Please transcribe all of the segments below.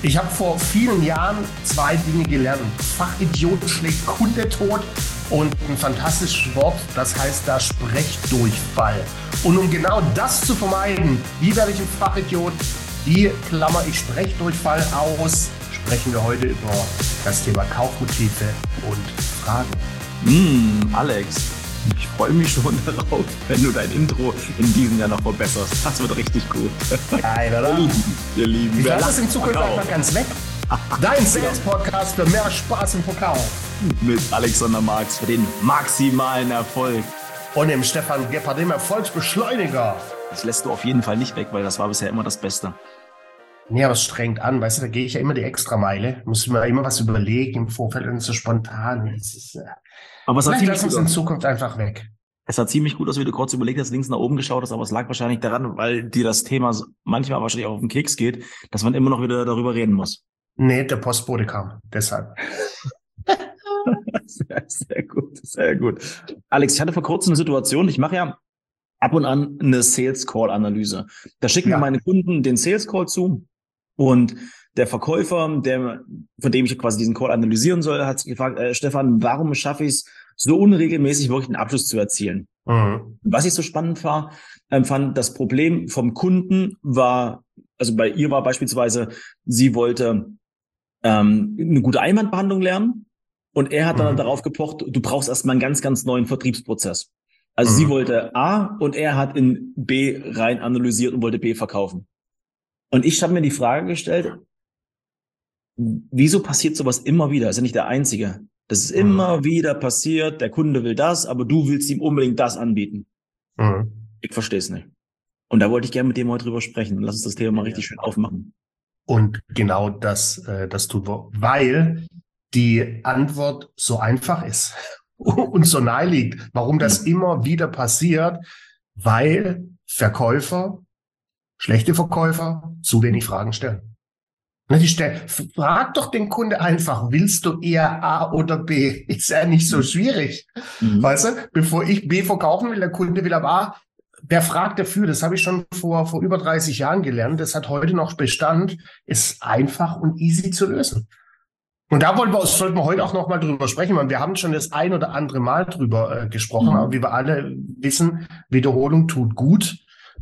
Ich habe vor vielen Jahren 2 Dinge gelernt. Fachidiot schlägt Kunde tot und ein fantastisches Wort, das heißt da Sprechdurchfall. Und um genau das zu vermeiden, wie werde ich ein Fachidiot, wie klammer ich Sprechdurchfall aus, sprechen wir heute über das Thema Kaufmotive und Fragen. Alex, ich freue mich schon darauf, wenn du dein Intro in diesem Jahr noch verbesserst. Das wird richtig gut. Geil, oder? Ihr Lieben. Ich lasse es in Zukunft einfach ganz weg. Dein Sales-Podcast für mehr Spaß im Verkauf. Mit Alexander Marx für den maximalen Erfolg. Und dem Stefan Gebhardt, dem Erfolgsbeschleuniger. Das lässt du auf jeden Fall nicht weg, weil das war bisher immer das Beste. Nee, aber es strengt an, weißt du, da gehe ich ja immer die Extrameile. Muss mir immer was überlegen im Vorfeld und so spontan. Das ist, aber es vielleicht lassen wir es in Zukunft einfach weg. Es sah ziemlich gut aus, wie du kurz überlegt hast, links nach oben geschaut hast, aber es lag wahrscheinlich daran, weil dir das Thema manchmal wahrscheinlich auch auf den Keks geht, dass man immer noch wieder darüber reden muss. Nee, der Postbote kam, deshalb. Sehr gut, sehr gut. Alex, ich hatte vor kurzem eine Situation, ich mache ja ab und an eine Sales-Call-Analyse. Da schicken mir meine Kunden den Sales-Call zu und der Verkäufer, von dem ich quasi diesen Call analysieren soll, hat sich gefragt, Stefan, warum schaffe ich es, so unregelmäßig wirklich einen Abschluss zu erzielen? Mhm. Was ich so spannend fand, das Problem vom Kunden war, also bei ihr war beispielsweise, sie wollte eine gute Einwandbehandlung lernen und er hat dann darauf gepocht, du brauchst erstmal einen ganz, ganz neuen Vertriebsprozess. Also sie wollte A und er hat in B rein analysiert und wollte B verkaufen. Und ich habe mir die Frage gestellt, wieso passiert sowas immer wieder? Das ist ja nicht der Einzige. Das ist immer wieder passiert, der Kunde will das, aber du willst ihm unbedingt das anbieten. Ich verstehe es nicht. Und da wollte ich gerne mit dem heute drüber sprechen. Lass uns das Thema mal richtig schön aufmachen. Und genau das tun wir, weil die Antwort so einfach ist und so nahe liegt. Warum das immer wieder passiert? Weil Verkäufer, schlechte Verkäufer, zu wenig Fragen stellen. Frag doch den Kunde einfach, willst du eher A oder B? Ist ja nicht so schwierig. Weißt du, bevor ich B verkaufen will, der Kunde will aber A, der fragt dafür. Das habe ich schon vor über 30 Jahren gelernt. Das hat heute noch Bestand, ist einfach und easy zu lösen. Und da sollten wir heute auch noch mal drüber sprechen, weil wir haben schon das ein oder andere Mal drüber gesprochen, aber wie wir alle wissen, Wiederholung tut gut.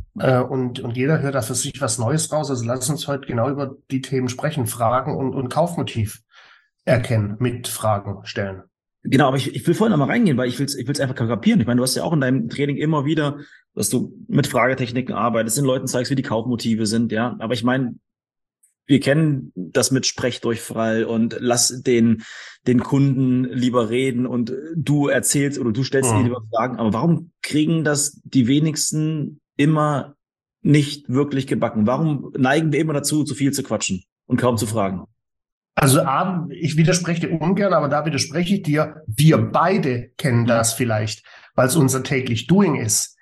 Und jeder hört da für sich was Neues raus. Also lass uns heute genau über die Themen sprechen, Fragen und Kaufmotiv erkennen, mit Fragen stellen. Genau, aber ich will vorhin noch mal reingehen, weil ich will's einfach kapieren. Ich meine, du hast ja auch in deinem Training immer wieder, dass du mit Fragetechniken arbeitest, den Leuten zeigst, wie die Kaufmotive sind, ja. Aber ich meine, wir kennen das mit Sprechdurchfall und lass den Kunden lieber reden und du erzählst oder du stellst ihnen lieber Fragen. Aber warum kriegen das die wenigsten immer nicht wirklich gebacken? Warum neigen wir immer dazu, zu viel zu quatschen und kaum zu fragen? Also ich widerspreche dir ungern, aber da widerspreche ich dir. Wir beide kennen das vielleicht, weil es unser täglich Doing ist.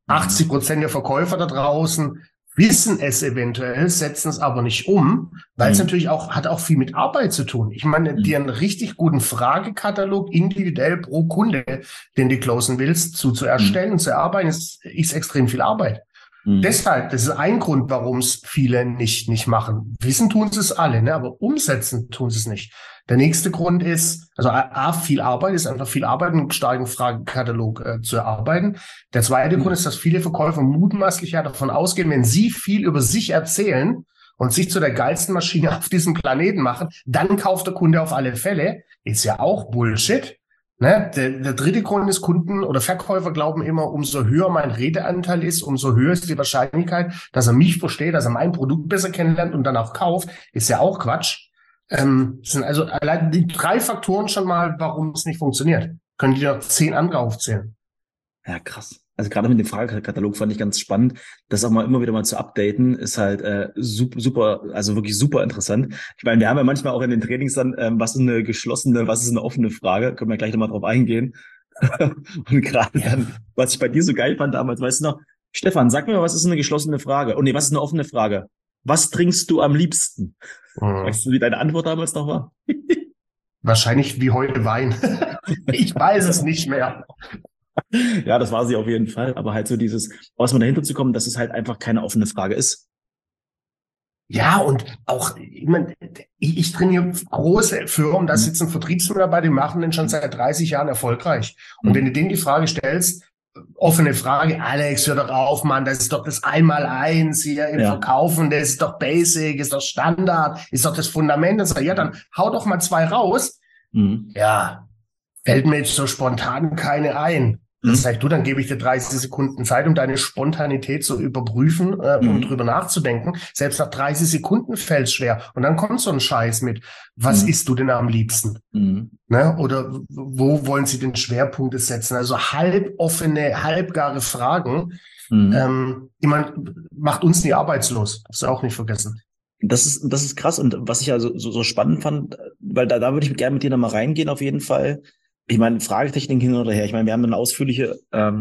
80% der Verkäufer da draußen wissen es eventuell, setzen es aber nicht um, weil es natürlich hat auch viel mit Arbeit zu tun. Ich meine, dir einen richtig guten Fragekatalog individuell pro Kunde, den du closen willst, zu erstellen und zu erarbeiten, ist extrem viel Arbeit. Deshalb, das ist ein Grund, warum es viele nicht machen. Wissen tun sie es alle, ne? Aber umsetzen tun sie es nicht. Der nächste Grund ist, also viel Arbeit, ist einfach viel Arbeit, einen starken Fragekatalog zu erarbeiten. Der zweite Grund ist, dass viele Verkäufer mutmaßlich ja davon ausgehen, wenn sie viel über sich erzählen und sich zu der geilsten Maschine auf diesem Planeten machen, dann kauft der Kunde auf alle Fälle. Ist ja auch Bullshit. Ne? Der dritte Grund ist, Kunden oder Verkäufer glauben immer, umso höher mein Redeanteil ist, umso höher ist die Wahrscheinlichkeit, dass er mich versteht, dass er mein Produkt besser kennenlernt und dann auch kauft. Ist ja auch Quatsch. Sind also allein die 3 Faktoren schon mal, warum es nicht funktioniert. Können die noch 10 andere aufzählen. Ja, krass. Also gerade mit dem Fragekatalog fand ich ganz spannend, das auch mal immer wieder mal zu updaten, ist halt super, also wirklich super interessant. Ich meine, wir haben ja manchmal auch in den Trainings dann, was ist eine geschlossene, was ist eine offene Frage, können wir gleich nochmal drauf eingehen. Und gerade dann, was ich bei dir so geil fand damals, weißt du noch, Stefan, sag mir mal, was ist eine geschlossene Frage? Oh nee, was ist eine offene Frage? Was trinkst du am liebsten? Weißt du, wie deine Antwort damals noch war? Wahrscheinlich wie heute Wein. Ich weiß es nicht mehr. Ja, das war sie auf jeden Fall. Aber halt so dieses, aus mal dahinter zu kommen, dass es halt einfach keine offene Frage ist. Ja, und auch, ich trainiere große Firmen, da sitzen Vertriebsmitarbeiter, die machen den schon seit 30 Jahren erfolgreich. Und wenn du denen die Frage stellst, offene Frage, Alex, hör doch auf, Mann, das ist doch das Einmaleins hier im Verkaufen, das ist doch Basic, ist doch Standard, ist doch das Fundament. Das, ja, dann hau doch mal 2 raus. Ja, fällt mir jetzt so spontan keine ein. Das heißt, dann gebe ich dir 30 Sekunden Zeit, um deine Spontanität zu überprüfen und drüber nachzudenken. Selbst nach 30 Sekunden fällt es schwer. Und dann kommt so ein Scheiß mit, was isst du denn am liebsten? Ne? Oder wo wollen Sie den Schwerpunkt setzen? Also halboffene, halbgare Fragen. Macht uns nie arbeitslos. Das auch nicht vergessen. Das ist krass. Und was ich also so spannend fand, weil da würde ich gerne mit dir nochmal reingehen auf jeden Fall. Ich meine, Fragetechnik hin oder her. Ich meine, wir haben eine ausführliche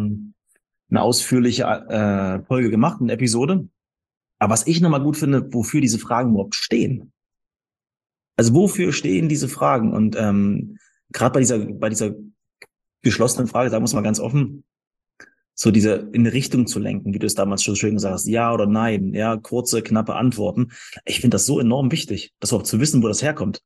Folge gemacht, eine Episode. Aber was ich nochmal gut finde, wofür diese Fragen überhaupt stehen. Also wofür stehen diese Fragen? Und gerade bei dieser geschlossenen Frage, sagen wir es mal ganz offen, so diese in eine Richtung zu lenken, wie du es damals schon schön gesagt hast, ja oder nein, ja, kurze, knappe Antworten. Ich finde das so enorm wichtig, das auch zu wissen, wo das herkommt.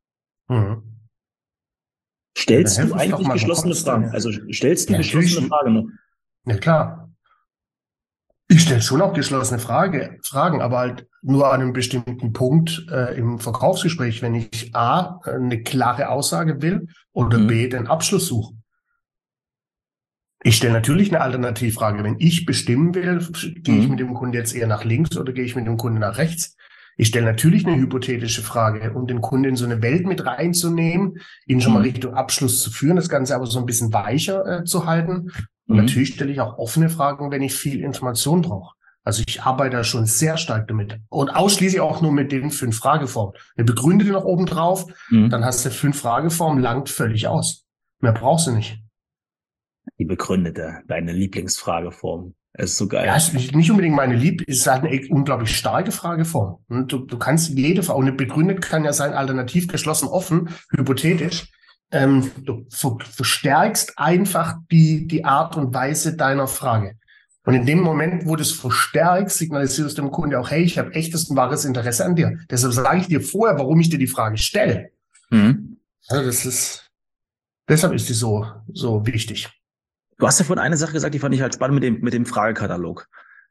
Stellst du eigentlich geschlossene Fragen? Also stellst du geschlossene Fragen noch? Ja, klar. Ich stelle schon auch geschlossene Fragen, aber halt nur an einem bestimmten Punkt im Verkaufsgespräch, wenn ich A, eine klare Aussage will oder B, den Abschluss suche. Ich stelle natürlich eine Alternativfrage. Wenn ich bestimmen will, gehe ich mit dem Kunden jetzt eher nach links oder gehe ich mit dem Kunden nach rechts? Ich stelle natürlich eine hypothetische Frage, um den Kunden in so eine Welt mit reinzunehmen, ihn schon mal Richtung Abschluss zu führen, das Ganze aber so ein bisschen weicher zu halten. Und natürlich stelle ich auch offene Fragen, wenn ich viel Information brauche. Also ich arbeite da schon sehr stark damit. Und ausschließlich auch nur mit den 5 Frageformen. Eine begründete noch oben drauf, dann hast du 5 Frageformen, langt völlig aus. Mehr brauchst du nicht. Die begründete, deine Lieblingsfrageform. Das ist so geil. Ja, ist nicht unbedingt meine ist halt eine unglaublich starke Frageform. Und du kannst jede Frage, und eine begründet kann ja sein, alternativ, geschlossen, offen, hypothetisch. Du verstärkst einfach die Art und Weise deiner Frage. Und in dem Moment, wo du es verstärkst, signalisierst du dem Kunden auch, hey, ich habe echtes und wahres Interesse an dir. Deshalb sage ich dir vorher, warum ich dir die Frage stelle. Also deshalb ist die so wichtig. Du hast ja vorhin eine Sache gesagt, die fand ich halt spannend mit dem Fragekatalog.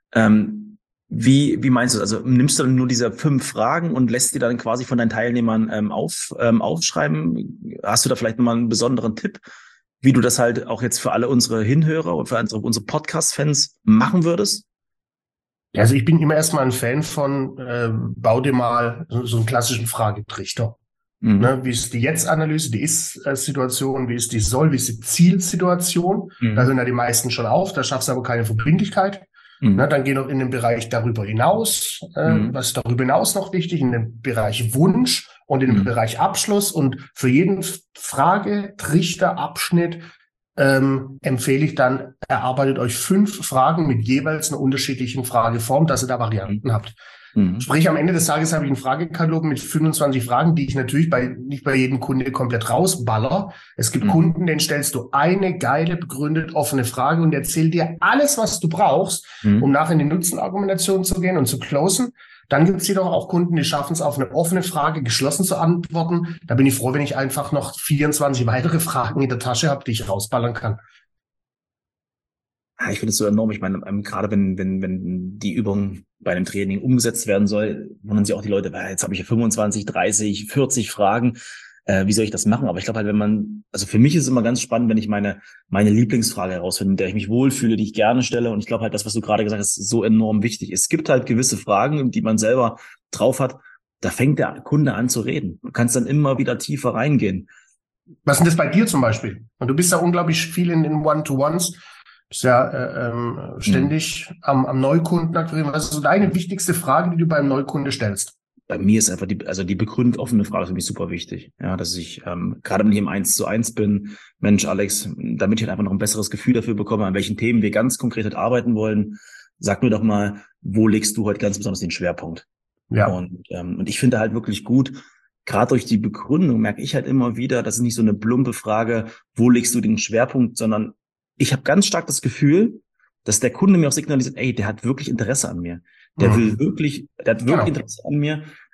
Wie meinst du das? Also nimmst du dann nur diese 5 Fragen und lässt die dann quasi von deinen Teilnehmern aufschreiben? Hast du da vielleicht nochmal einen besonderen Tipp, wie du das halt auch jetzt für alle unsere Hinhörer und für unsere Podcast-Fans machen würdest? Ja, also ich bin immer erstmal ein Fan von, bau dir mal so einen klassischen Fragetrichter. Ne, wie ist die Jetzt-Analyse, die Ist-Situation, wie ist die Soll-, wie ist die Zielsituation? Da hören ja die meisten schon auf, da schaffst du aber keine Verbindlichkeit. Ne, dann geh noch in den Bereich darüber hinaus, was ist darüber hinaus noch wichtig, in den Bereich Wunsch und in den Bereich Abschluss. Und für jeden Fragetrichterabschnitt empfehle ich dann, erarbeitet euch 5 Fragen mit jeweils einer unterschiedlichen Frageform, dass ihr da Varianten habt. Sprich, am Ende des Tages habe ich einen Fragekatalog mit 25 Fragen, die ich natürlich nicht bei jedem Kunde komplett rausballer. Es gibt Kunden, denen stellst du eine geile, begründet offene Frage und erzählt dir alles, was du brauchst, um nachher in die Nutzenargumentation zu gehen und zu closen. Dann gibt es jedoch auch Kunden, die schaffen es, auf eine offene Frage geschlossen zu antworten. Da bin ich froh, wenn ich einfach noch 24 weitere Fragen in der Tasche habe, die ich rausballern kann. Ich finde es so enorm. Ich meine, gerade wenn die Übung bei einem Training umgesetzt werden soll, wundern sich auch die Leute, jetzt habe ich ja 25, 30, 40 Fragen. Wie soll ich das machen? Aber ich glaube halt, also für mich ist es immer ganz spannend, wenn ich meine Lieblingsfrage herausfinde, mit der ich mich wohlfühle, die ich gerne stelle. Und ich glaube halt, das, was du gerade gesagt hast, ist so enorm wichtig. Es gibt halt gewisse Fragen, die man selber drauf hat. Da fängt der Kunde an zu reden. Du kannst dann immer wieder tiefer reingehen. Was ist denn das bei dir zum Beispiel? Und du bist ja unglaublich viel in One-to-Ones. Bist ja ständig am Neukunden akquirieren. Was ist so deine wichtigste Frage, die du beim Neukunde stellst? Bei mir ist einfach die begründet offene Frage für mich super wichtig. Ja, dass ich, gerade wenn ich im 1:1 bin, Mensch, Alex, damit ich halt einfach noch ein besseres Gefühl dafür bekomme, an welchen Themen wir ganz konkret halt arbeiten wollen, sag mir doch mal, wo legst du heute ganz besonders den Schwerpunkt? Ja. Und ich finde halt wirklich gut, gerade durch die Begründung merke ich halt immer wieder, das ist nicht so eine plumpe Frage, wo legst du den Schwerpunkt, sondern ich habe ganz stark das Gefühl, dass der Kunde mir auch signalisiert, ey, der hat wirklich Interesse an mir. Der hat wirklich Interesse an mir.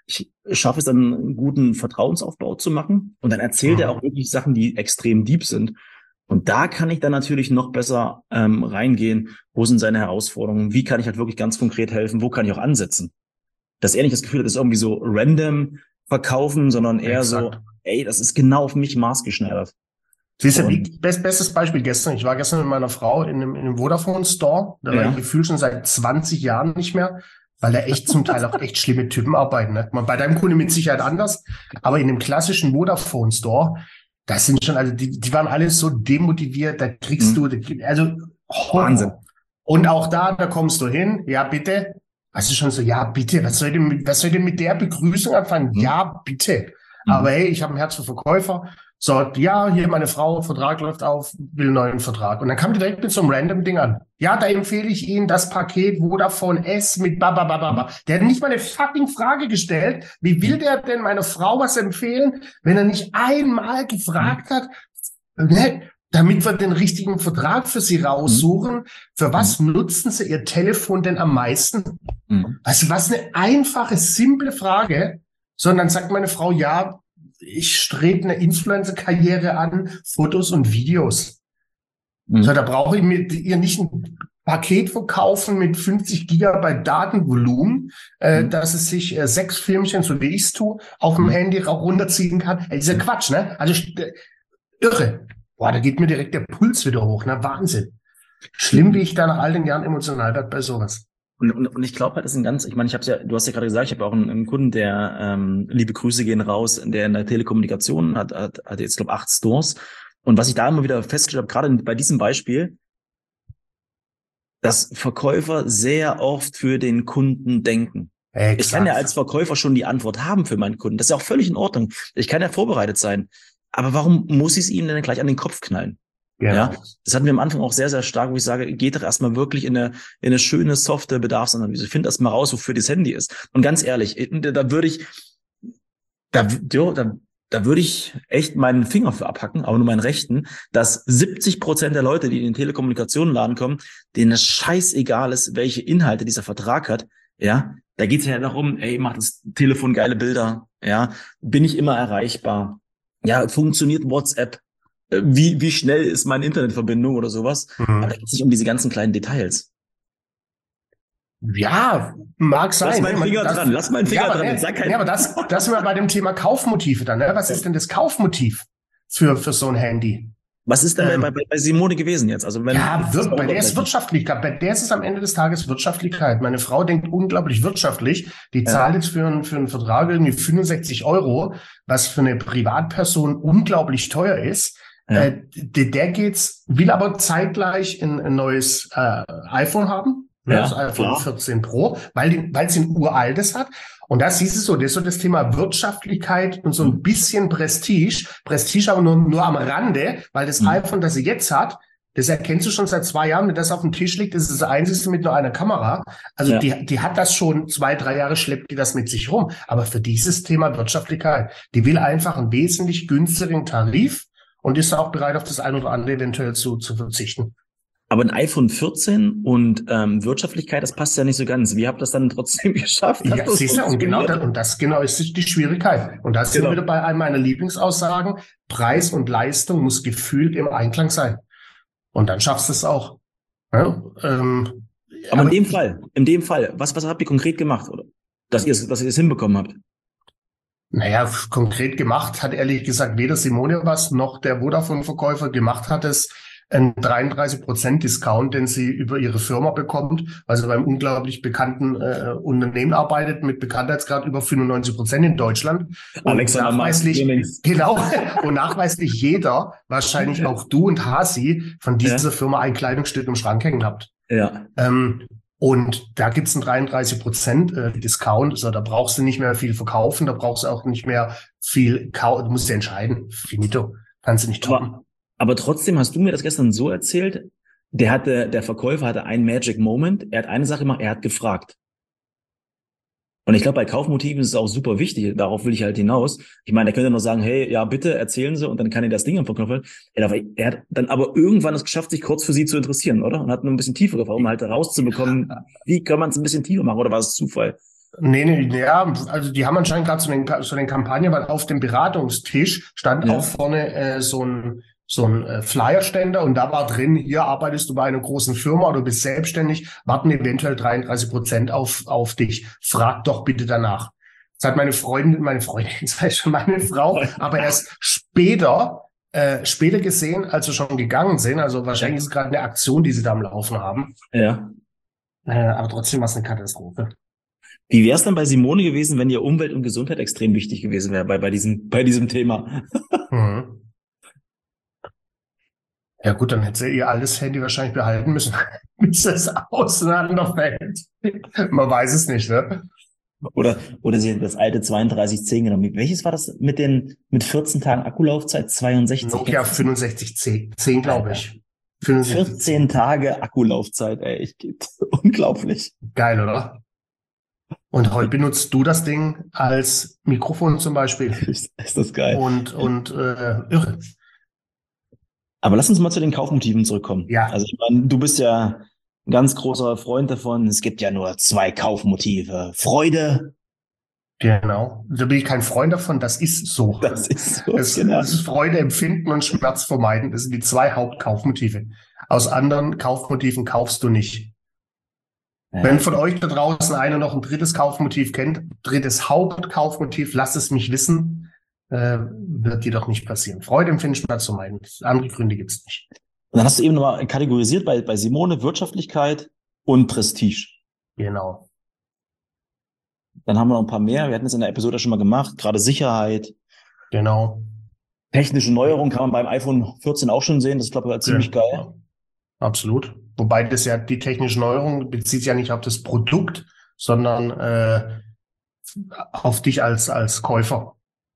ich schaffe es dann, einen guten Vertrauensaufbau zu machen. Und dann erzählt er auch wirklich Sachen, die extrem deep sind. Und da kann ich dann natürlich noch besser reingehen. Wo sind seine Herausforderungen? Wie kann ich halt wirklich ganz konkret helfen? Wo kann ich auch ansetzen? Dass er nicht das Gefühl hat, das ist irgendwie so random verkaufen, sondern eher so, ey, das ist genau auf mich maßgeschneidert. Siehst du, bestes Beispiel gestern. Ich war gestern mit meiner Frau in einem Vodafone-Store. Da war ich gefühlt schon seit 20 Jahren nicht mehr, weil da echt zum Teil auch echt schlimme Typen arbeiten. Ne? Bei deinem Kunde mit Sicherheit anders, aber in dem klassischen Vodafone-Store, das sind schon, also die waren alle so demotiviert, da kriegst du, also Wahnsinn. Und auch da kommst du hin, ja bitte. Also schon so, ja bitte, was soll denn mit der Begrüßung anfangen? Ja bitte. Aber hey, ich habe ein Herz für Verkäufer. So, ja, hier meine Frau, Vertrag läuft auf, will einen neuen Vertrag. Und dann kam die direkt mit so einem random Ding an. Ja, da empfehle ich Ihnen das Paket Vodafone S mit bababababa. Der hat nicht mal eine fucking Frage gestellt. Wie will der denn meiner Frau was empfehlen, wenn er nicht einmal gefragt hat, ne, damit wir den richtigen Vertrag für Sie raussuchen? Für was nutzen Sie Ihr Telefon denn am meisten? Also was eine einfache, simple Frage. Sondern sagt meine Frau, ja, ich strebe eine Influencer-Karriere an, Fotos und Videos. So, da brauche ich mir ihr nicht ein Paket verkaufen mit 50 Gigabyte Datenvolumen, dass es sich 6 Filmchen, so wie ich es tue, auf dem Handy auch runterziehen kann. Das ist ja Quatsch, ne? Also irre. Boah, da geht mir direkt der Puls wieder hoch, ne? Wahnsinn. Schlimm, wie ich da nach all den Jahren emotional werde bei sowas. Und ich glaube halt, das ist ein ganz, ich meine, du hast ja gerade gesagt, ich habe auch einen Kunden, der, liebe Grüße gehen raus, der in der Telekommunikation hat jetzt, glaube ich, 8 Stores. Und was ich da immer wieder festgestellt habe, gerade bei diesem Beispiel, dass Verkäufer sehr oft für den Kunden denken. Exakt. Ich kann ja als Verkäufer schon die Antwort haben für meinen Kunden. Das ist ja auch völlig in Ordnung. Ich kann ja vorbereitet sein. Aber warum muss ich es ihnen denn gleich an den Kopf knallen? Ja, das hatten wir am Anfang auch sehr, sehr stark, wo ich sage, geht doch erstmal wirklich in eine schöne, softe Bedarfsanalyse. Find erst mal raus, wofür das Handy ist. Und ganz ehrlich, da würde ich echt meinen Finger für abhacken, aber nur meinen rechten, dass 70% der Leute, die in den Telekommunikationenladen kommen, denen es scheißegal ist, welche Inhalte dieser Vertrag hat. Ja, da geht's ja darum, ey, macht das Telefon geile Bilder? Ja, bin ich immer erreichbar? Ja, funktioniert WhatsApp? Wie schnell ist meine Internetverbindung oder sowas? Aber da geht es nicht um diese ganzen kleinen Details. Ja, mag sein. Lass meinen Finger dran. Aber das sind wir bei dem Thema Kaufmotive dann. Ne? Was ist denn das Kaufmotiv für so ein Handy? Was ist denn bei Simone gewesen jetzt? Also bei der ist Wirtschaftlichkeit. Bei der ist es am Ende des Tages Wirtschaftlichkeit. Meine Frau denkt unglaublich wirtschaftlich. Die zahlt jetzt für einen Vertrag irgendwie 65 €, was für eine Privatperson unglaublich teuer ist. Ja. Der will aber zeitgleich ein neues iPhone haben, das iPhone 14 Pro, weil es ein uraltes hat. Und das siehst du so, das ist so das Thema Wirtschaftlichkeit und so ein bisschen Prestige. Prestige aber nur am Rande, weil das iPhone, das sie jetzt hat, das erkennst du schon seit 2 Jahren, wenn das auf dem Tisch liegt, das ist das einzige mit nur einer Kamera. Also die hat das schon 2-3 Jahre, schleppt die das mit sich rum. Aber für dieses Thema Wirtschaftlichkeit, die will einfach einen wesentlich günstigeren Tarif und ist auch bereit, auf das ein oder andere eventuell zu verzichten. Aber ein iPhone 14 und Wirtschaftlichkeit, das passt ja nicht so ganz. Wie habt ihr das dann trotzdem geschafft? Ja, siehst du, und das genau ist die Schwierigkeit. Und da sind wir wieder bei einem meiner Lieblingsaussagen. Preis und Leistung muss gefühlt im Einklang sein. Und dann schaffst du es auch. Ja, aber in dem Fall, was habt ihr konkret gemacht, oder? Dass ihr es hinbekommen habt? Naja, konkret gemacht hat ehrlich gesagt weder Simone was, noch der Vodafone-Verkäufer. Gemacht hat es ein 33% Discount, den sie über ihre Firma bekommt, weil sie beim unglaublich bekannten Unternehmen arbeitet, mit Bekanntheitsgrad über 95% in Deutschland. Und nachweislich jeder, wahrscheinlich auch du und Hasi, von dieser Firma ein Kleidungsstück im Schrank hängen habt. Ja. Und da gibt's einen 33% Discount. Also da brauchst du nicht mehr viel verkaufen, da brauchst du auch nicht mehr viel kaufen. Du musst dir entscheiden. Finito. Kannst du nicht toppen. Aber trotzdem hast du mir das gestern so erzählt, der Verkäufer hatte einen Magic Moment. Er hat eine Sache gemacht, er hat gefragt. Und ich glaube, bei Kaufmotiven ist es auch super wichtig. Darauf will ich halt hinaus. Ich meine, er könnte noch sagen, hey, ja, bitte erzählen Sie, und dann kann er das Ding am verkaufen. Er hat dann aber irgendwann es geschafft, sich kurz für Sie zu interessieren, oder? Und hat nur ein bisschen tiefer gefragt, um halt herauszubekommen, wie kann man es ein bisschen tiefer machen, oder war es Zufall? Nee, ja, also die haben anscheinend gerade so den Kampagnen, weil auf dem Beratungstisch stand auch vorne so ein Flyer-Ständer und da war drin, hier arbeitest du bei einer großen Firma oder bist selbstständig, warten eventuell 33% auf dich. Frag doch bitte danach. Das hat meine Freundin, das heißt schon meine Frau, aber erst später gesehen, als wir schon gegangen sind. Also wahrscheinlich ist es gerade eine Aktion, die sie da am Laufen haben. Ja. Aber trotzdem war es eine Katastrophe. Wie wäre es dann bei Simone gewesen, wenn ihr Umwelt und Gesundheit extrem wichtig gewesen wäre bei diesem Thema? Mhm. Ja gut, dann hätte sie ihr altes Handy wahrscheinlich behalten müssen, bis es auseinanderfällt. Man weiß es nicht, ne? Oder sie hat das alte 3210 genommen. Welches war das mit 14 Tagen Akkulaufzeit? 62? Nokia 6510, glaube ich. 14 Tage Akkulaufzeit, ey. Unglaublich. Geil, oder? Und heute benutzt du das Ding als Mikrofon zum Beispiel. Ist das geil. Und irre. Aber lass uns mal zu den Kaufmotiven zurückkommen. Ja. Also ich meine, du bist ja ein ganz großer Freund davon. Es gibt ja nur 2 Kaufmotive. Freude. Genau. Da bin ich kein Freund davon. Das ist so. Das ist so. Das ist Freude empfinden und Schmerz vermeiden. Das sind die 2 Hauptkaufmotive. Aus anderen Kaufmotiven kaufst du nicht. Ja. Wenn von euch da draußen einer noch ein drittes Kaufmotiv kennt, drittes Hauptkaufmotiv, lasst es mich wissen, wird jedoch nicht passieren. Freude empfinden, Schmerz vermeiden. Andere Gründe gibt es nicht. Und dann hast du eben nochmal kategorisiert bei Simone Wirtschaftlichkeit und Prestige. Genau. Dann haben wir noch ein paar mehr. Wir hatten es in der Episode schon mal gemacht. Gerade Sicherheit. Genau. Technische Neuerung kann man beim iPhone 14 auch schon sehen. Das ist, glaube ich, ziemlich geil. Absolut. Wobei das ja die technische Neuerung bezieht sich ja nicht auf das Produkt, sondern auf dich als Käufer.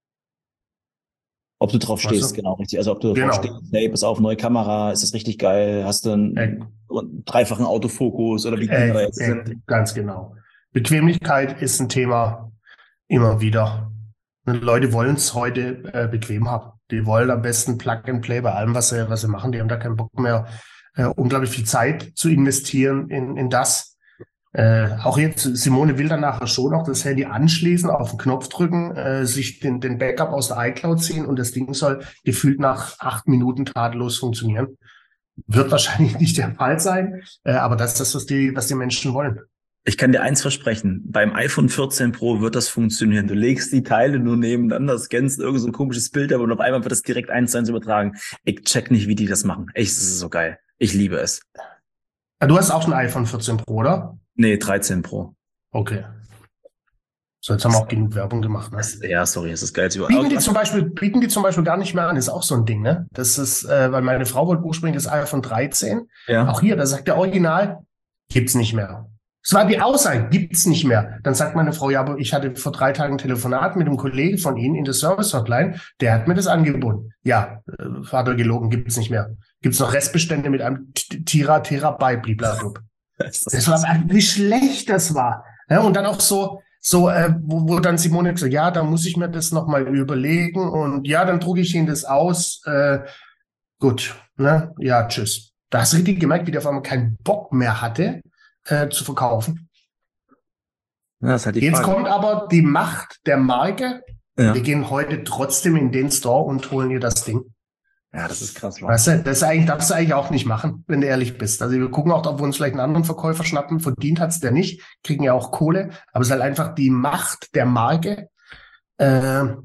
Ob du drauf stehst, genau, richtig. Also ob du drauf stehst, hey, pass auf, neue Kamera, ist das richtig geil? Hast du einen dreifachen Autofokus oder wie die da jetzt sind? Ganz genau. Bequemlichkeit ist ein Thema immer wieder. Und Leute wollen es heute bequem haben. Die wollen am besten Plug and Play bei allem, was sie machen. Die haben da keinen Bock mehr, unglaublich viel Zeit zu investieren in das. Auch jetzt, Simone will dann nachher schon noch das Handy anschließen, auf den Knopf drücken, sich den Backup aus der iCloud ziehen und das Ding soll gefühlt nach 8 Minuten tadellos funktionieren. Wird wahrscheinlich nicht der Fall sein, aber das ist das, was die Menschen wollen. Ich kann dir eins versprechen, beim iPhone 14 Pro wird das funktionieren. Du legst die Teile nur nebeneinander, scannst irgend so ein komisches Bild ab und auf einmal wird das direkt 1:1 übertragen. Ich check nicht, wie die das machen. Echt, das ist so geil. Ich liebe es. Du hast auch ein iPhone 14 Pro, oder? Nee, 13 Pro. Okay. So, jetzt haben wir auch genug Werbung gemacht. Ne? Ja, sorry, das ist geil. Bieten die zum Beispiel gar nicht mehr an, ist auch so ein Ding, ne? Das ist, weil meine Frau wollte ursprünglich das iPhone 13. Ja. Auch hier, da sagt der Original, gibt's nicht mehr. Das war die Aussage, gibt's nicht mehr. Dann sagt meine Frau, ja, aber ich hatte vor 3 Tagen ein Telefonat mit einem Kollegen von Ihnen in der Service-Hotline, der hat mir das angeboten. Ja, Vater gelogen, gibt's nicht mehr. Gibt's noch Restbestände mit einem Terabyte, blablabla. Das war, wie schlecht das war. Ja, und dann auch wo dann Simone gesagt, ja, da muss ich mir das nochmal überlegen und ja, dann drucke ich Ihnen das aus. Gut, ne? Ja, tschüss. Da hast du richtig gemerkt, wie der auf einmal keinen Bock mehr hatte, zu verkaufen. Ja, das ist halt die Frage. Jetzt kommt aber die Macht der Marke. Ja. Wir gehen heute trotzdem in den Store und holen ihr das Ding. Ja, das ist krass. Weißt du, darfst du eigentlich auch nicht machen, wenn du ehrlich bist. Also wir gucken auch, ob wir uns vielleicht einen anderen Verkäufer schnappen. Verdient hat's der nicht, kriegen ja auch Kohle. Aber es ist halt einfach die Macht der Marke. Und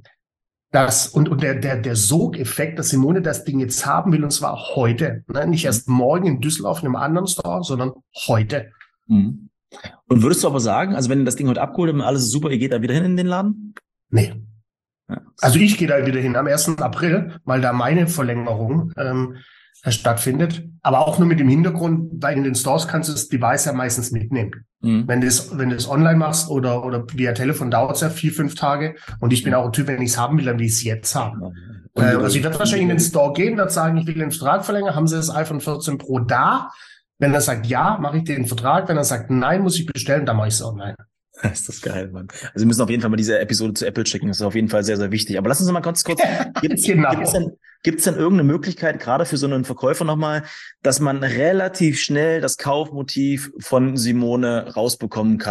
der Sogeffekt, dass Simone das Ding jetzt haben will, und zwar heute. Ne? Nicht erst morgen in Düsseldorf in einem anderen Store, sondern heute. Mhm. Und würdest du aber sagen, also wenn das Ding heute abgeholt und alles ist super, ihr geht da wieder hin in den Laden? Nee. Ja. Also ich gehe da wieder hin am 1. April, weil da meine Verlängerung stattfindet. Aber auch nur mit dem Hintergrund, weil in den Stores kannst du das Device ja meistens mitnehmen. Mhm. Wenn du es online machst oder via Telefon, dauert es ja 4-5 Tage. Und ich bin auch ein Typ, wenn ich es haben will, dann will ich es jetzt haben. Also ich werde wahrscheinlich in den Store gehen, werde sagen, ich will den Vertrag verlängern. Haben Sie das iPhone 14 Pro da? Wenn er sagt ja, mache ich den Vertrag. Wenn er sagt nein, muss ich bestellen, dann mache ich es online. Ist das geil, Mann. Also wir müssen auf jeden Fall mal diese Episode zu Apple checken. Das ist auf jeden Fall sehr, sehr wichtig. Aber lass uns mal kurz gibt's denn irgendeine Möglichkeit, gerade für so einen Verkäufer nochmal, dass man relativ schnell das Kaufmotiv von Simone rausbekommen kann?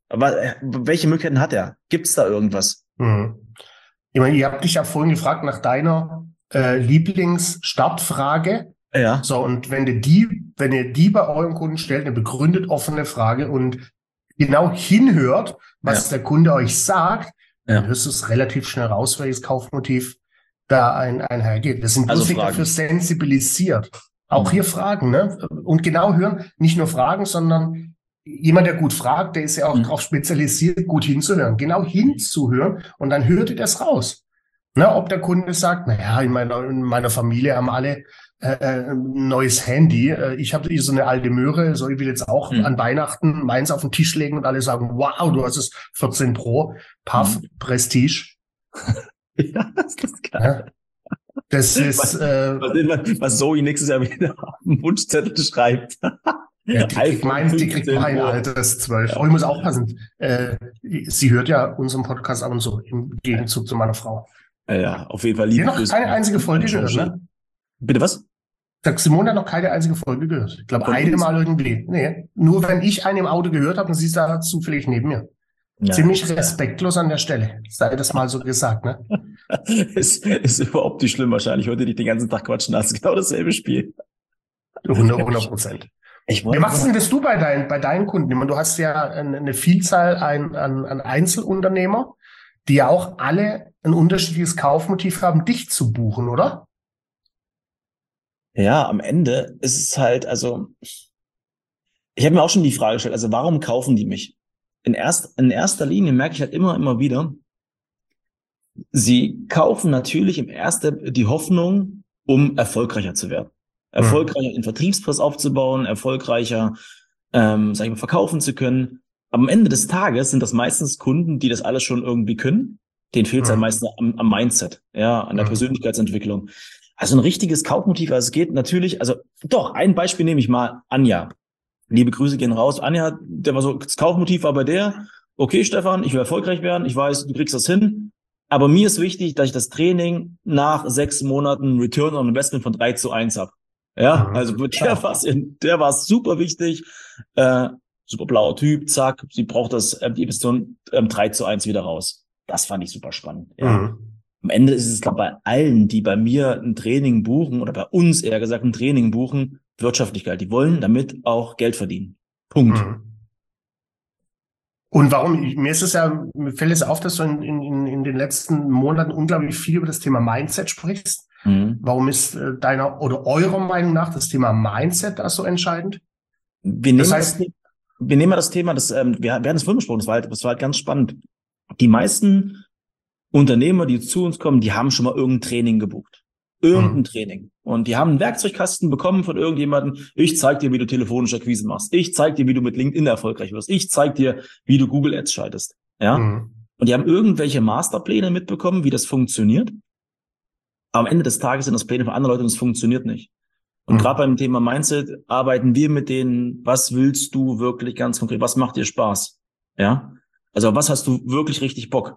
Aber welche Möglichkeiten hat er? Gibt es da irgendwas? Mhm. Ich meine, ihr habt dich ja vorhin gefragt nach deiner Lieblingsstartfrage. Ja. So, und wenn ihr die bei eurem Kunden stellt, eine begründet offene Frage und genau hinhört, was der Kunde euch sagt, dann hörst du es relativ schnell raus, welches Kaufmotiv da einhergeht. Wir sind bloß nicht dafür sensibilisiert. Auch hier Fragen, ne? Und genau hören, nicht nur Fragen, sondern jemand, der gut fragt, der ist ja auch darauf spezialisiert, gut hinzuhören. Genau hinzuhören und dann hört ihr das raus. Ne? Ob der Kunde sagt, naja, in meiner Familie haben alle ein neues Handy. Ich habe hier so eine alte Möhre, so ich will jetzt auch an Weihnachten meins auf den Tisch legen und alle sagen, wow, du hast es 14 Pro, Puff, Prestige. Ja, das ist geil. Ja. Das ist was Zoe nächstes Jahr wieder auf den Wunschzettel schreibt. Ja, die kriegt mein altes 12. Aber ich muss aufpassen. Sie hört ja unseren Podcast ab und zu im Gegenzug zu meiner Frau. Ja, auf jeden Fall liebe Grüße. Noch keine einzige Folge gehört, ne? Bitte was? Simone hat noch keine einzige Folge gehört. Ich glaube, eine Mal irgendwie. Nee, nur wenn ich eine im Auto gehört habe, dann sie ist da zufällig neben mir. Ja, ziemlich respektlos an der Stelle. Sei das mal so gesagt, ne? ist überhaupt nicht schlimm wahrscheinlich. Heute nicht den ganzen Tag quatschen, das ist genau dasselbe Spiel. 100%. Wie machst denn das du bei deinen Kunden? Ich meine, du hast ja eine Vielzahl an Einzelunternehmer, die ja auch alle ein unterschiedliches Kaufmotiv haben, dich zu buchen, oder? Ja, am Ende ist es halt, also ich habe mir auch schon die Frage gestellt, also warum kaufen die mich? In erster Linie merke ich halt immer wieder, sie kaufen natürlich im ersten die Hoffnung, um erfolgreicher zu werden. Erfolgreicher in Vertriebspress aufzubauen, erfolgreicher, sag ich mal, verkaufen zu können. Aber am Ende des Tages sind das meistens Kunden, die das alles schon irgendwie können. Denen fehlt es halt meistens am Mindset, ja, an der Persönlichkeitsentwicklung. Also ein richtiges Kaufmotiv, also es geht natürlich, also doch, ein Beispiel nehme ich mal, Anja. Liebe Grüße gehen raus. Anja, der war so, das Kaufmotiv war bei der, okay, Stefan, ich will erfolgreich werden, ich weiß, du kriegst das hin, aber mir ist wichtig, dass ich das Training nach 6 Monaten Return on Investment von 3:1 habe. Ja, also der war super wichtig, super blauer Typ, zack, sie braucht die Investition 3:1 wieder raus. Das fand ich super spannend. Ja. Am Ende ist es, glaube ich, bei allen, die bei mir ein Training buchen oder bei uns eher gesagt ein Training buchen, Wirtschaftlichkeit. Die wollen damit auch Geld verdienen. Punkt. Und warum? Mir fällt es auf, dass du in den letzten Monaten unglaublich viel über das Thema Mindset sprichst. Warum ist deiner oder eurer Meinung nach das Thema Mindset da so entscheidend? Wir nehmen mal das Thema, wir hatten es vorhin besprochen, das war halt ganz spannend. Die meisten Unternehmer, die zu uns kommen, die haben schon mal irgendein Training gebucht. Irgendein Training. Und die haben einen Werkzeugkasten bekommen von irgendjemandem. Ich zeig dir, wie du telefonische Akquise machst. Ich zeig dir, wie du mit LinkedIn erfolgreich wirst. Ich zeig dir, wie du Google Ads schaltest. Ja. Und die haben irgendwelche Masterpläne mitbekommen, wie das funktioniert. Aber am Ende des Tages sind das Pläne von anderen Leuten und es funktioniert nicht. Und gerade beim Thema Mindset arbeiten wir mit denen, was willst du wirklich ganz konkret? Was macht dir Spaß? Ja. Also was hast du wirklich richtig Bock?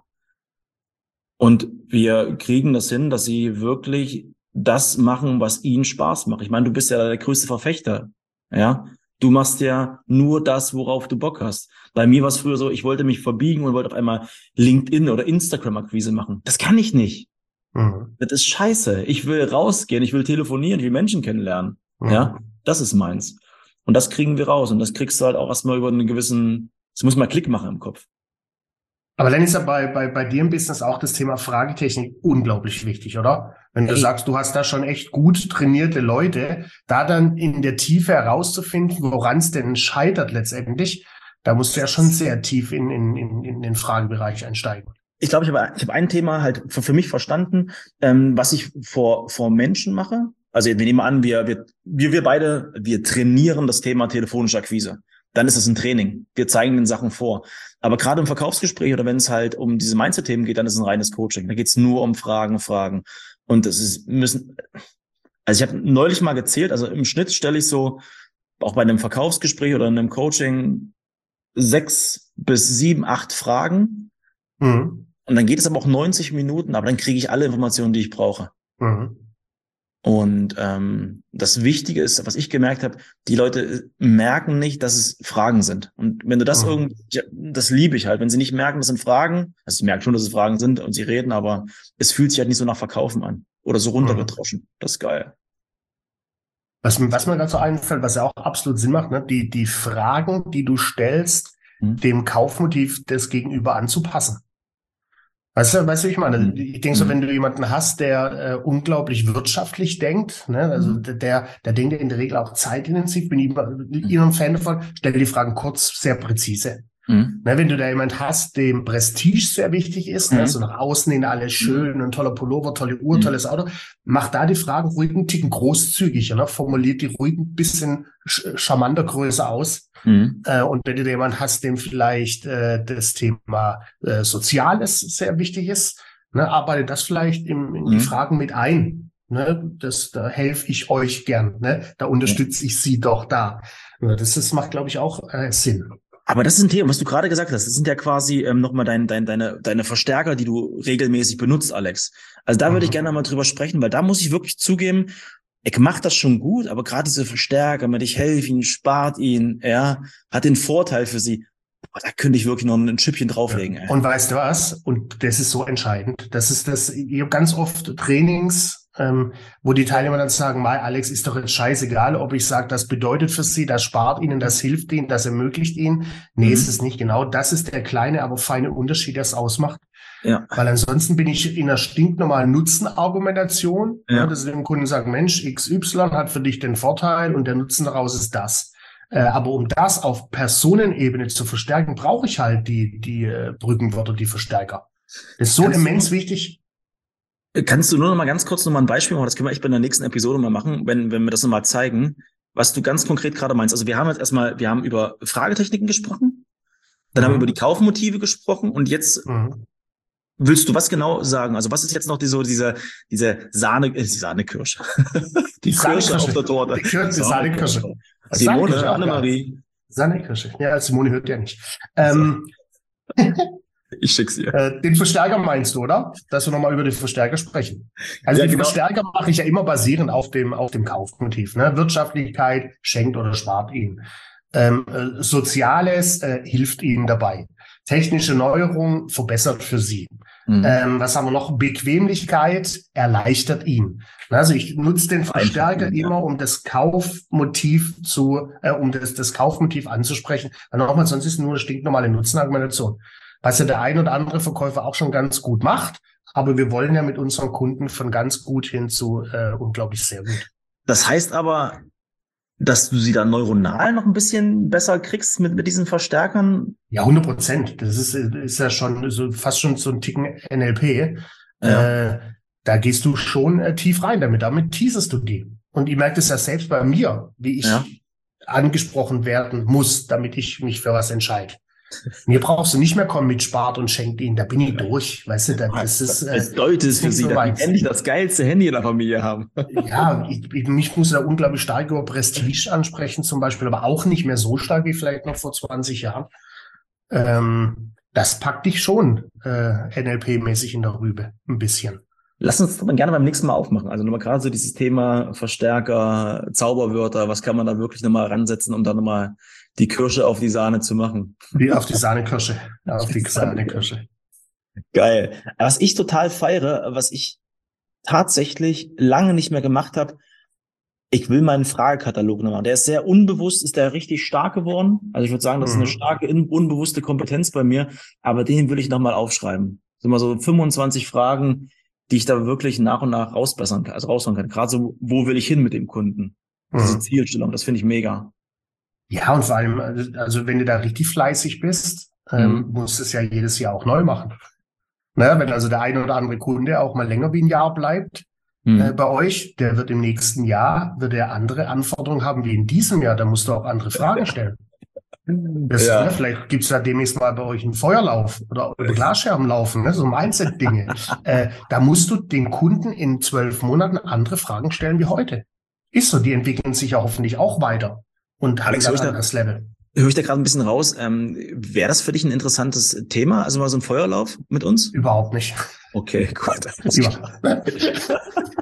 Und wir kriegen das hin, dass sie wirklich das machen, was ihnen Spaß macht. Ich meine, du bist ja der größte Verfechter. Ja, du machst ja nur das, worauf du Bock hast. Bei mir war es früher so, ich wollte mich verbiegen und wollte auf einmal LinkedIn oder Instagram-Akquise machen. Das kann ich nicht. Das ist scheiße. Ich will rausgehen, ich will telefonieren, ich will Menschen kennenlernen. Ja, das ist meins. Und das kriegen wir raus. Und das kriegst du halt auch erstmal über einen gewissen, es muss mal Klick machen im Kopf. Aber dann ist ja bei dir im Business auch das Thema Fragetechnik unglaublich wichtig, oder? Wenn du sagst, du hast da schon echt gut trainierte Leute, da dann in der Tiefe herauszufinden, woran es denn scheitert letztendlich, da musst du ja schon sehr tief in den Fragebereich einsteigen. Ich glaube, ich habe ein Thema halt für mich verstanden, was ich vor Menschen mache. Also wir nehmen an, wir beide, wir trainieren das Thema telefonische Akquise. Dann ist es ein Training. Wir zeigen den Sachen vor. Aber gerade im Verkaufsgespräch oder wenn es halt um diese Mindset-Themen geht, dann ist es ein reines Coaching. Da geht es nur um Fragen. Und also ich habe neulich mal gezählt, also im Schnitt stelle ich so, auch bei einem Verkaufsgespräch oder in einem Coaching, 6 bis 7, 8 Fragen. Und dann geht es aber auch 90 Minuten, aber dann kriege ich alle Informationen, die ich brauche. Und das Wichtige ist, was ich gemerkt habe, die Leute merken nicht, dass es Fragen sind. Und wenn du das irgendwie, das liebe ich halt, wenn sie nicht merken, das sind Fragen, also sie merken schon, dass es Fragen sind und sie reden, aber es fühlt sich halt nicht so nach Verkaufen an oder so runtergedroschen. Das ist geil. Was mir gerade so einfällt, was ja auch absolut Sinn macht, ne? Die Fragen, die du stellst, dem Kaufmotiv des Gegenüber anzupassen. Weißt du, wie ich meine? Ich denke so, wenn du jemanden hast, der unglaublich wirtschaftlich denkt, ne, also der denkt ja in der Regel auch zeitintensiv, bin ich immer ein Fan davon, stell die Fragen kurz, sehr präzise. Ne, wenn du da jemand hast, dem Prestige sehr wichtig ist, ne, so nach außen hin alles schön, ein toller Pullover, tolle Uhr, tolles Auto, mach da die Fragen ruhig einen Ticken großzügiger, ne, formuliert die ruhig ein bisschen charmanter größer aus. Und wenn du jemand hast, dem vielleicht das Thema Soziales sehr wichtig ist, ne, arbeite das vielleicht in die Fragen mit ein. Ne, da helfe ich euch gern. Ne, da unterstütze ich sie doch da. Das macht, glaube ich, auch Sinn. Aber das ist ein Thema, was du gerade gesagt hast. Das sind ja quasi nochmal deine Verstärker, die du regelmäßig benutzt, Alex. Also da würde ich gerne mal drüber sprechen, weil da muss ich wirklich zugeben, ich mache das schon gut, aber gerade diese Verstärker, mit ich helfe ihnen, spart ihn, ja, hat den Vorteil für sie. Boah, da könnte ich wirklich noch ein Schippchen drauflegen. Ja. Und weißt du was? Und das ist so entscheidend. Das ist das, ich habe ganz oft Trainings, wo die Teilnehmer dann sagen, Alex, ist doch jetzt scheißegal, ob ich sage, das bedeutet für sie, das spart ihnen, das hilft ihnen, das ermöglicht ihnen. Nee, ist es nicht. Genau das ist der kleine, aber feine Unterschied, der es ausmacht. Ja. Weil ansonsten bin ich in einer stinknormalen Nutzenargumentation, dass dem Kunden sagen, Mensch, XY hat für dich den Vorteil und der Nutzen daraus ist das. Aber um das auf Personenebene zu verstärken, brauche ich halt die Brückenwörter, die Verstärker. Das ist so immens wichtig. Kannst du nur noch mal ganz kurz noch mal ein Beispiel machen? Das können wir echt bei der nächsten Episode mal machen, wenn wir das noch mal zeigen, was du ganz konkret gerade meinst. Also wir haben über Fragetechniken gesprochen, dann haben wir über die Kaufmotive gesprochen und jetzt willst du was genau sagen? Also was ist jetzt noch diese Sahnekirsche? Die Kirsche auf der Torte. Die Sahnekirsche. Simone, Annemarie. Sahnekirsche. Ja, Simone hört ja nicht. Ich schick's dir. Den Verstärker meinst du, oder? Dass wir nochmal über den Verstärker sprechen. Also ja, den Verstärker mache ich ja immer basierend auf dem Kaufmotiv. Ne? Wirtschaftlichkeit schenkt oder spart ihn. Soziales hilft ihnen dabei. Technische Neuerung verbessert für sie. Was haben wir noch? Bequemlichkeit erleichtert ihn. Also ich nutze den Verstärker immer, um das Kaufmotiv das Kaufmotiv anzusprechen. Weil nochmal, sonst ist es nur eine stinknormale Nutzenargumentation. Was ja der ein oder andere Verkäufer auch schon ganz gut macht. Aber wir wollen ja mit unseren Kunden von ganz gut hin zu unglaublich sehr gut. Das heißt aber, dass du sie dann neuronal noch ein bisschen besser kriegst mit diesen Verstärkern? Ja, 100%. Das ist ja schon fast schon so ein Ticken NLP. Ja. Da gehst du schon tief rein damit. Damit teaserst du die. Und ich merke das ja selbst bei mir, wie ich angesprochen werden muss, damit ich mich für was entscheide. Mir brauchst du nicht mehr kommen mit spart und schenkt ihn, da bin ich durch, weißt du, das ist bedeutet es für sie, dass die endlich das geilste Handy in der Familie haben. Ja, mich muss da unglaublich stark über Prestige ansprechen zum Beispiel, aber auch nicht mehr so stark wie vielleicht noch vor 20 Jahren. Das packt dich schon NLP-mäßig in der Rübe, ein bisschen. Lass uns das gerne beim nächsten Mal aufmachen. Also nochmal gerade so dieses Thema Verstärker, Zauberwörter, was kann man da wirklich nochmal ransetzen, um da nochmal die Kirsche auf die Sahne zu machen? Wie auf die Sahnekirsche. Ja, auf die Sahnekirsche. Geil. Was ich total feiere, was ich tatsächlich lange nicht mehr gemacht habe, ich will meinen Fragekatalog noch machen. Der ist sehr unbewusst, ist der richtig stark geworden. Also ich würde sagen, das ist eine starke, unbewusste Kompetenz bei mir, aber den will ich nochmal aufschreiben. So mal so 25 Fragen, die ich da wirklich nach und nach raushauen kann. Gerade so, wo will ich hin mit dem Kunden? Diese Zielstellung, das finde ich mega. Ja, und vor allem, also wenn du da richtig fleißig bist, musst du es ja jedes Jahr auch neu machen. Ne, wenn also der eine oder andere Kunde auch mal länger wie ein Jahr bleibt bei euch, der wird im nächsten Jahr, wird er andere Anforderungen haben wie in diesem Jahr. Da musst du auch andere Fragen stellen. Vielleicht gibt es da demnächst mal bei euch einen Feuerlauf oder Glasscherben laufen, ne, so Mindset-Dinge. Da musst du den Kunden in 12 Monaten andere Fragen stellen wie heute. Ist so, die entwickeln sich ja hoffentlich auch weiter und haben dann das Level. Höre ich da gerade ein bisschen raus. Wäre das für dich ein interessantes Thema? Also mal so ein Feuerlauf mit uns? Überhaupt nicht. Okay, gut.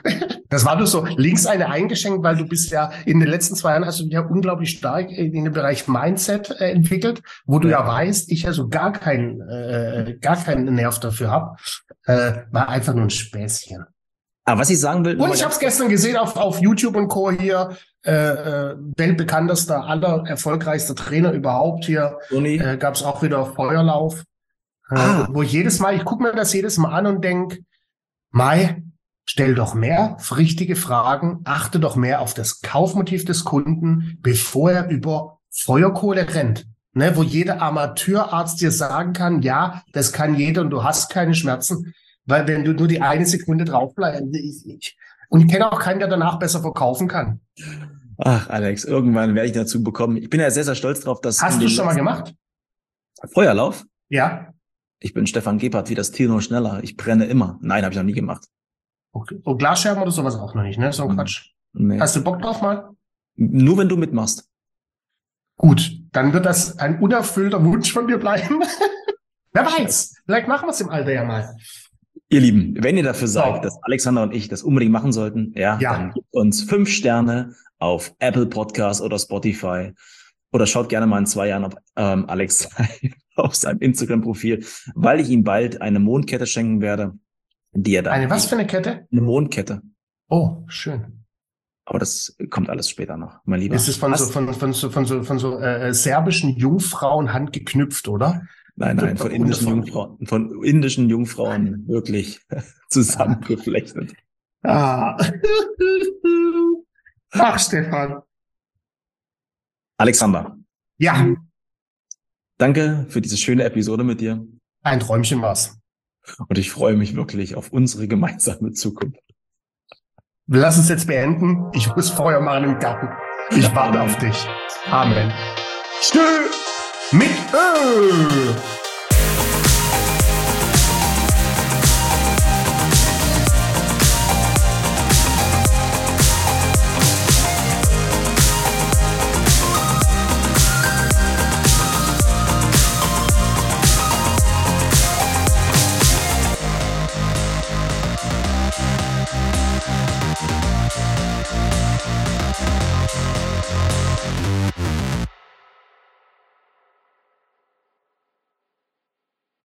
Das war nur so links eine eingeschenkt, weil du bist ja in den letzten 2 Jahren hast du dich ja unglaublich stark in den Bereich Mindset entwickelt, wo du ja weißt, ich ja so gar keinen Nerv dafür habe. War einfach nur ein Späßchen. Aber was ich sagen will... Und ich habe es gestern gesehen auf YouTube und Co. hier, weltbekanntester, aller erfolgreichster Trainer überhaupt hier, gab es auch wieder Feuerlauf. Wo ich gucke mir das jedes Mal an und denke, Mai, stell doch mehr richtige Fragen, achte doch mehr auf das Kaufmotiv des Kunden, bevor er über Feuerkohle rennt. Ne, wo jeder Amateurarzt dir sagen kann, ja, das kann jeder und du hast keine Schmerzen, weil wenn du nur die eine Sekunde drauf bleibst, und ich kenne auch keinen, der danach besser verkaufen kann. Ach, Alex, irgendwann werde ich dazu bekommen. Ich bin ja sehr, sehr stolz drauf, dass... Hast du schon mal gemacht? Feuerlauf? Ja. Ich bin Stefan Gebhardt, wie das Tier, nur schneller. Ich brenne immer. Nein, habe ich noch nie gemacht. Okay. Und Glasscherben oder sowas auch noch nicht, ne? So ein Quatsch. Nee. Hast du Bock drauf mal? Nur wenn du mitmachst. Gut, dann wird das ein unerfüllter Wunsch von dir bleiben. Wer weiß, vielleicht machen wir es im Alter ja mal. Ihr Lieben, wenn ihr dafür seid, dass Alexander und ich das unbedingt machen sollten, dann gebt uns 5 Sterne auf Apple Podcasts oder Spotify oder schaut gerne mal in 2 Jahren auf Alex auf seinem Instagram-Profil, weil ich ihm bald eine Mondkette schenken werde, die er da... Eine was für eine Kette? Eine Mondkette. Oh, schön. Aber das kommt alles später noch, mein Lieber. Ist es von so serbischen Jungfrauen handgeknüpft, oder? Nein, von indischen Jungfrauen wirklich zusammengeflechtet. Ach, Stefan. Alexander. Ja. Danke für diese schöne Episode mit dir. Ein Träumchen war's. Und ich freue mich wirklich auf unsere gemeinsame Zukunft. Wir lassen es jetzt beenden. Ich muss Feuer machen im Garten. Ich warte auf dich. Amen. Tschö. Mit Öl.